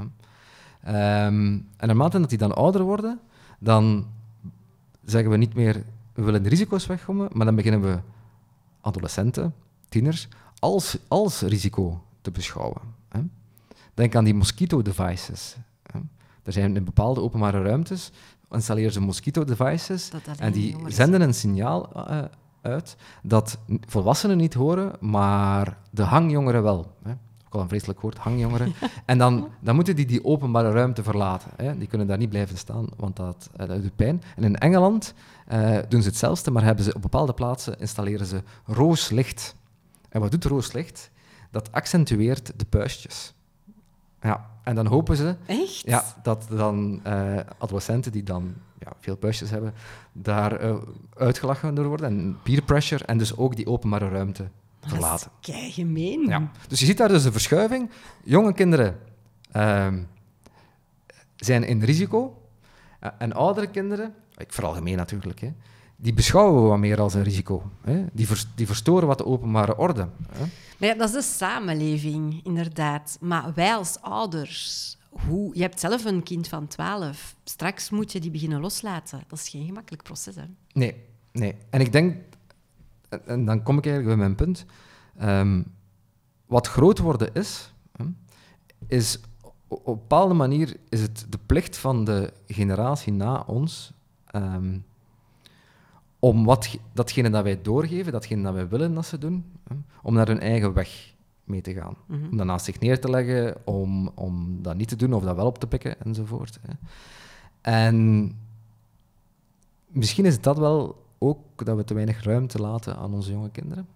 En naarmate dat die dan ouder worden, dan zeggen we niet meer, we willen de risico's wegkomen, maar dan beginnen we adolescenten, tieners, als risico te beschouwen. Hè. Denk aan die mosquito-devices. Hè. Er zijn in bepaalde openbare ruimtes, installeren ze mosquito-devices en die zenden een signaal uit dat volwassenen niet horen, maar de hangjongeren wel. Hè. Ook al een vreselijk woord, hangjongeren. En dan moeten die openbare ruimte verlaten. Hè. Die kunnen daar niet blijven staan, want dat doet pijn. En in Engeland doen ze hetzelfde, maar hebben ze op bepaalde plaatsen installeren ze rooslicht. En wat doet rooslicht? Dat accentueert de puistjes. Ja, en dan hopen ze dat dan adolescenten die dan veel puistjes hebben, daar uitgelachen door worden en peer pressure en dus ook die openbare ruimte verlaten. Dat is keigemeen. Ja. Dus je ziet daar dus een verschuiving. Jonge kinderen zijn in risico en oudere kinderen, ik veralgemeen natuurlijk, hè, die beschouwen we wat meer als een risico. Hè. Die verstoren wat de openbare orde. Hè. Maar ja, dat is de samenleving, inderdaad. Maar wij als ouders, je hebt zelf een kind van 12. Straks moet je die beginnen loslaten. Dat is geen gemakkelijk proces, hè? Nee. En ik denk, en dan kom ik eigenlijk bij mijn punt, wat groot worden is op een bepaalde manier is het de plicht van de generatie na ons om datgene dat wij doorgeven, datgene dat wij willen dat ze doen, om naar hun eigen weg mee te gaan. Mm-hmm. Om dat naast zich neer te leggen, om dat niet te doen of dat wel op te pikken, enzovoort. Hè. En misschien is dat wel ook dat we te weinig ruimte laten aan onze jonge kinderen.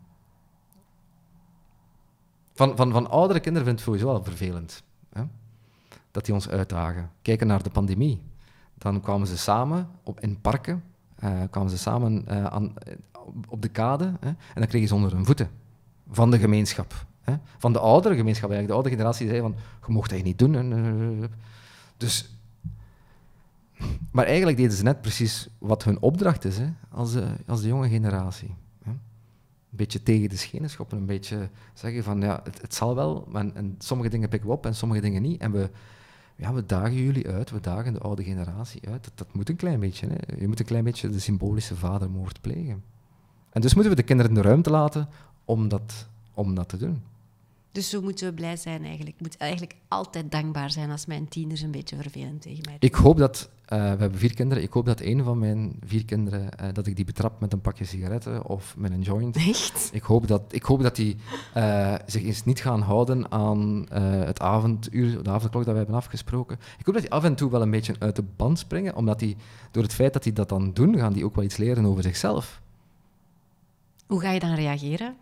Van oudere kinderen vind ik het sowieso wel vervelend. Hè? Dat die ons uitdagen. Kijken naar de pandemie. Dan kwamen ze samen in parken, kwamen ze samen op de kade, hè? En dan kregen ze onder hun voeten van de gemeenschap. Hè? Van de oudere gemeenschap, eigenlijk. De oude generatie zei van, je mocht dat niet doen. Dus, maar eigenlijk deden ze net precies wat hun opdracht is, hè? Als de jonge generatie. Hè? beetje tegen de schenen schoppen, een beetje zeggen van ja, het zal wel, en sommige dingen pikken we op en sommige dingen niet. En we dagen jullie uit, we dagen de oude generatie uit. Dat moet een klein beetje. Hè. Je moet een klein beetje de symbolische vadermoord plegen. En dus moeten we de kinderen de ruimte laten om dat te doen. Dus zo moeten we blij zijn eigenlijk. Ik moet eigenlijk altijd dankbaar zijn als mijn tieners een beetje vervelend tegen mij doen. Ik hoop dat, we hebben 4 kinderen, ik hoop dat een van mijn 4 kinderen, dat ik die betrap met een pakje sigaretten of met een joint. Echt? Ik hoop dat die zich eens niet gaan houden aan het avonduur, de avondklok dat we hebben afgesproken. Ik hoop dat die af en toe wel een beetje uit de band springen, omdat die, door het feit dat die dat dan doen, gaan die ook wel iets leren over zichzelf. Hoe ga je dan reageren?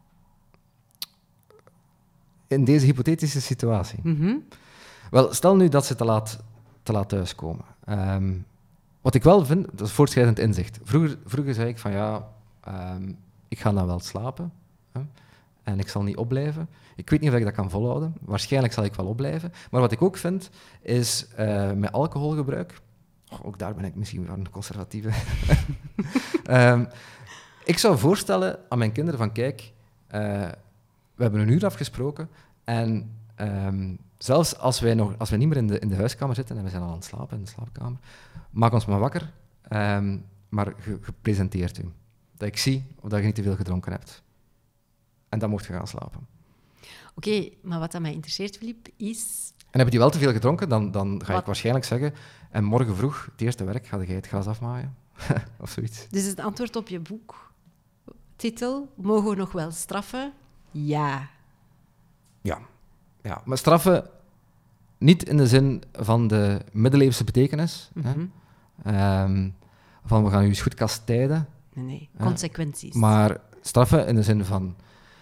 In deze hypothetische situatie. Wel, stel nu dat ze te laat thuiskomen. Wat ik wel vind, dat is voortschrijdend inzicht. Vroeger zei ik van ja, ik ga dan wel slapen en ik zal niet opblijven. Ik weet niet of ik dat kan volhouden. Waarschijnlijk zal ik wel opblijven. Maar wat ik ook vind, is met alcoholgebruik, ook daar ben ik misschien wel een conservatieve. Ik zou voorstellen aan mijn kinderen van kijk, we hebben een uur afgesproken en zelfs als wij niet meer in de huiskamer zitten en we zijn al aan het slapen in de slaapkamer, maak ons maar wakker, maar gepresenteerd u. Dat ik zie of dat je niet te veel gedronken hebt. En dan mocht je gaan slapen. Oké, maar wat dat mij interesseert, Filip, is... En heb je wel te veel gedronken, dan ga ik waarschijnlijk zeggen, en morgen vroeg, het eerste werk, ga jij het gas afmaaien. Of zoiets. Dus het antwoord op je boektitel, mogen we nog wel straffen? Ja. Ja, maar straffen niet in de zin van de middeleeuwse betekenis. Van we gaan u eens goed kastijden. Nee, consequenties. Maar straffen in de zin van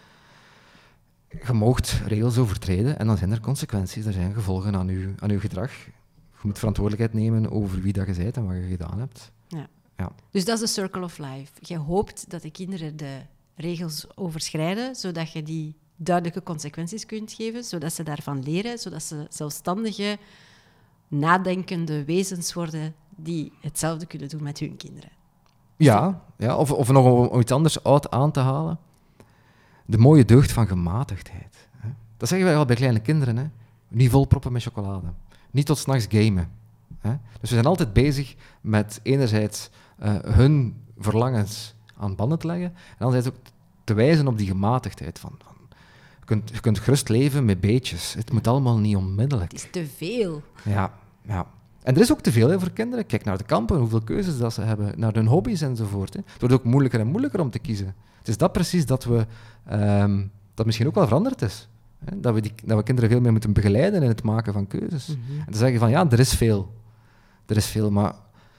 je moogt regels overtreden en dan zijn er consequenties, er zijn gevolgen aan uw gedrag. Je moet verantwoordelijkheid nemen over wie dat je bent en wat je gedaan hebt. Ja. Dus dat is de circle of life. Je hoopt dat de kinderen de regels overschrijden, zodat je die duidelijke consequenties kunt geven, zodat ze daarvan leren, zodat ze zelfstandige, nadenkende wezens worden die hetzelfde kunnen doen met hun kinderen. Ja, of nog om iets anders oud aan te halen. De mooie deugd van gematigdheid. Hè. Dat zeggen wij al bij kleine kinderen. Hè. Niet volproppen met chocolade. Niet tot 's nachts gamen. Hè. Dus we zijn altijd bezig met enerzijds hun verlangens aan banden te leggen en anderzijds ook te wijzen op die gematigdheid van je kunt gerust leven met beetjes. Het moet allemaal niet onmiddellijk. Het is te veel. Ja. En er is ook te veel voor kinderen. Kijk naar de kampen, hoeveel keuzes dat ze hebben, naar hun hobby's enzovoort. Hè. Het wordt ook moeilijker en moeilijker om te kiezen. Het is dat precies dat misschien ook wel veranderd is. Hè. Dat we kinderen veel meer moeten begeleiden in het maken van keuzes. En te zeggen van ja, er is veel, maar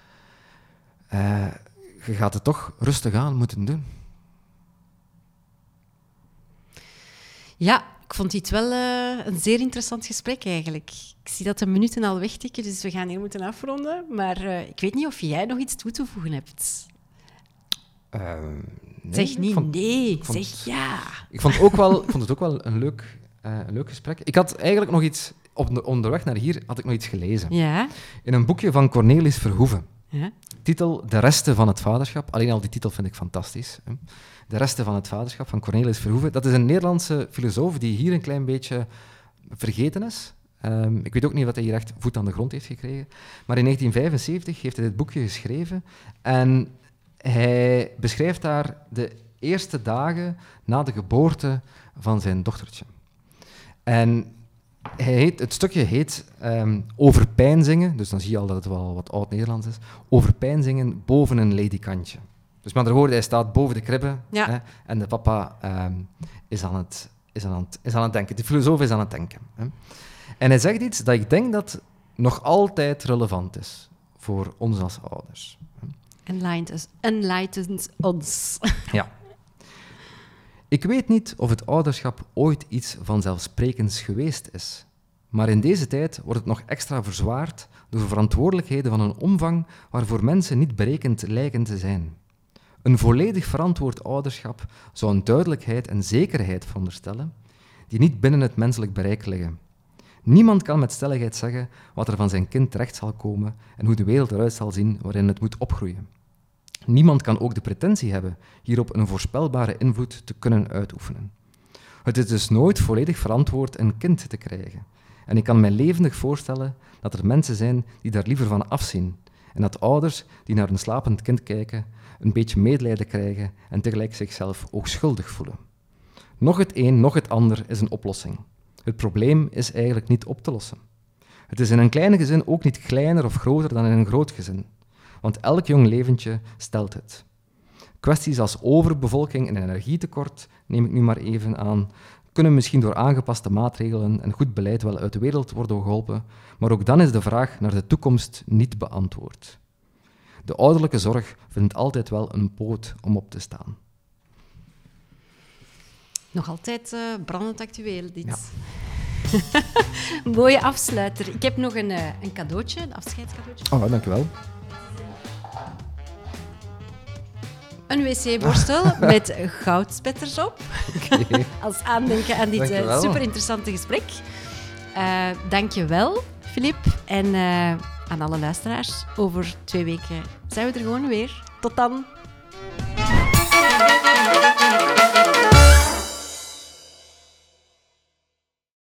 je gaat het toch rustig aan moeten doen. Ja, ik vond dit wel een zeer interessant gesprek eigenlijk. Ik zie dat de minuten al wegtikken, dus we gaan hier moeten afronden. Maar ik weet niet of jij nog iets toe te voegen hebt. Nee, zeg niet zeg ja. Ik vond het ook wel een leuk gesprek. Ik had eigenlijk nog iets, onderweg naar hier, had ik nog iets gelezen. Ja. In een boekje van Cornelis Verhoeven. Ja. Titel De resten van het vaderschap. Alleen al die titel vind ik fantastisch. Hè. De resten van het vaderschap van Cornelis Verhoeven. Dat is een Nederlandse filosoof die hier een klein beetje vergeten is. Ik weet ook niet wat hij hier echt voet aan de grond heeft gekregen. Maar in 1975 heeft hij dit boekje geschreven. En hij beschrijft daar de eerste dagen na de geboorte van zijn dochtertje. En het stukje heet Overpeinzingen. Dus dan zie je al dat het wel wat oud-Nederlands is. Overpeinzingen boven een ledikantje. Dus met andere woorden, hij staat boven de kribbe hè, en de papa is aan het denken. De filosoof is aan het denken. Hè. En hij zegt iets dat ik denk dat nog altijd relevant is voor ons als ouders. Enlightens ons. Ja. Ik weet niet of het ouderschap ooit iets vanzelfsprekends geweest is. Maar in deze tijd wordt het nog extra verzwaard door verantwoordelijkheden van een omvang waarvoor mensen niet berekend lijken te zijn. Een volledig verantwoord ouderschap zou een duidelijkheid en zekerheid veronderstellen die niet binnen het menselijk bereik liggen. Niemand kan met stelligheid zeggen wat er van zijn kind terecht zal komen en hoe de wereld eruit zal zien waarin het moet opgroeien. Niemand kan ook de pretentie hebben hierop een voorspelbare invloed te kunnen uitoefenen. Het is dus nooit volledig verantwoord een kind te krijgen. En ik kan mij levendig voorstellen dat er mensen zijn die daar liever van afzien. En dat ouders die naar een slapend kind kijken, een beetje medelijden krijgen en tegelijk zichzelf ook schuldig voelen. Nog het een, nog het ander is een oplossing. Het probleem is eigenlijk niet op te lossen. Het is in een kleine gezin ook niet kleiner of groter dan in een groot gezin. Want elk jong leventje stelt het. Kwesties als overbevolking en energietekort, neem ik nu maar even aan, kunnen misschien door aangepaste maatregelen en goed beleid wel uit de wereld worden geholpen, maar ook dan is de vraag naar de toekomst niet beantwoord. De ouderlijke zorg vindt altijd wel een poot om op te staan. Nog altijd brandend actueel, dit. Ja. Mooie afsluiter. Ik heb nog een cadeautje, een afscheidscadeautje. Oh, dankjewel. Een wc-borstel met goudspetters op. Okay. Als aandenken aan dit super interessante gesprek. Dank je wel, Filip. En aan alle luisteraars. Over 2 weken zijn we er gewoon weer. Tot dan.